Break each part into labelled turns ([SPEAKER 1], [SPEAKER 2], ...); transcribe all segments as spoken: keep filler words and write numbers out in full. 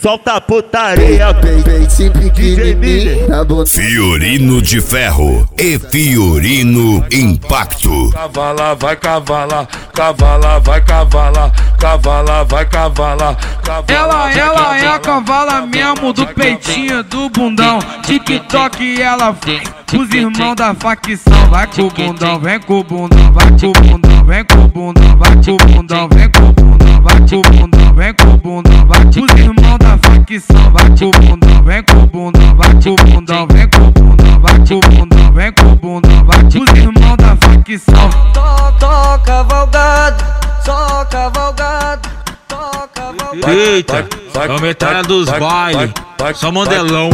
[SPEAKER 1] solta a putaria,
[SPEAKER 2] bem sempre pequenininho, tá bom.
[SPEAKER 3] Fiorino de Ferro e Fiorino Impacto.
[SPEAKER 4] Cavala, vai cavala, cavala, vai cavala, cavala, vai cavala.
[SPEAKER 5] Ela, ela é a cavala mesmo do peitinho, do bundão. TikTok ela vem, os irmãos da facção. Vai com o bundão, vem com o bundão, vai com o bundão, vem com o bundão, vai com o bundão, vem com o bundão, vai com o bundão, vem com o bundão, vai com os irmãos da facção. Vai com o bundão, vem com o bundão, vai com o bundão, vem com o bundão, vai com o bundão, vem com o bundão, vai com os irmãos da facção.
[SPEAKER 6] Tô, tô cavalgado, só cavalgado, tô cavalgado.
[SPEAKER 7] Eita, aumentada dos bailes, só modelão.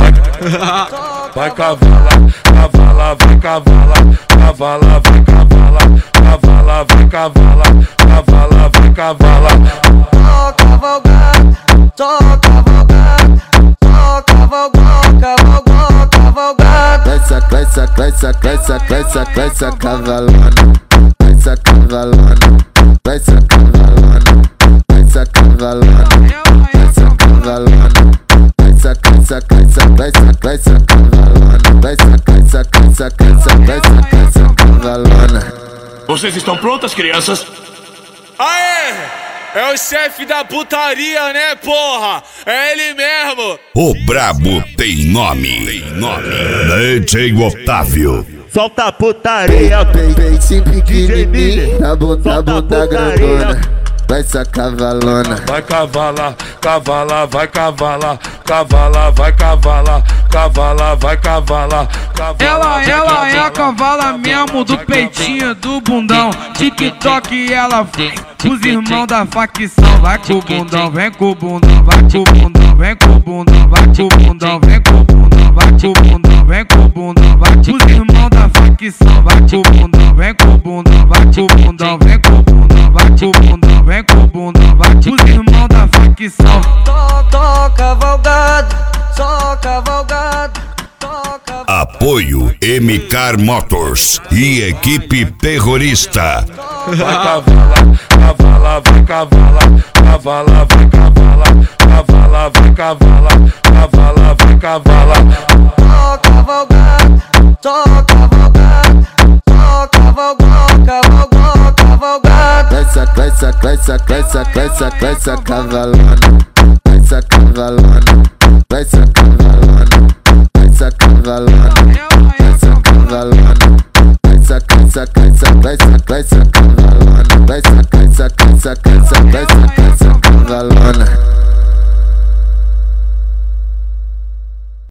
[SPEAKER 4] Vai cavala, cavala, vai cavala, cavala, vai cavala, cavala, vai cavala, cavala, vai cavala.
[SPEAKER 6] Tô cavalgado, tô cavalgado, tô cavalgado, cavalgado, cavalgado.
[SPEAKER 2] Essa, essa, essa, essa, essa, essa cavalona, essa cavalona, essa cavalona, essa cavalona, essa cavalona. Essa, essa, essa, essa, essa cavalona, essa, essa, essa, essa, essa, essa cavalona.
[SPEAKER 8] Vocês estão prontas, crianças?
[SPEAKER 9] Aê! É o chefe da putaria, né, porra? É ele mesmo!
[SPEAKER 3] O brabo tem nome, tem nome. D J Otávio.
[SPEAKER 1] Solta a putaria,
[SPEAKER 2] bem sempre pequenininho, tá bom, tá bom, tá grandona. Essa cavalona.
[SPEAKER 4] Vai cavala, cavala, vai cavala, cavala, vai cavala, cavala, vai cavala.
[SPEAKER 5] Ela, ela é a cavala mesmo do peitinho, do bundão. TikTok ela vem, os irmãos da facção. Vai com o bundão, vem com o bundão, vai com o bundão, vem com o bundão, vai com o bundão, vem com o bundão, vai com o bundão, vem com o bundão, vai com os irmãos da facção. Vai com o bundão, vem com o bundão, vai com o bundão, vem com o bundão, vai com o bundão, vem com o bundão, vai com os irmãos da facção.
[SPEAKER 6] Tô, tô cavalgado, só cavalgado, tô cavalgado.
[SPEAKER 3] Apoio M-Car Motors e equipe terrorista.
[SPEAKER 4] Vai cavala, cavala, vai cavala, cavala, vai cavala, cavala, vai cavala, cavala, vai cavala.
[SPEAKER 6] Tô cavalgado, tô cavalgado, tô cavalgado, cavalgado, cavalgado.
[SPEAKER 2] Essa, essa, essa, essa, essa, essa cavalona, essa cavalona.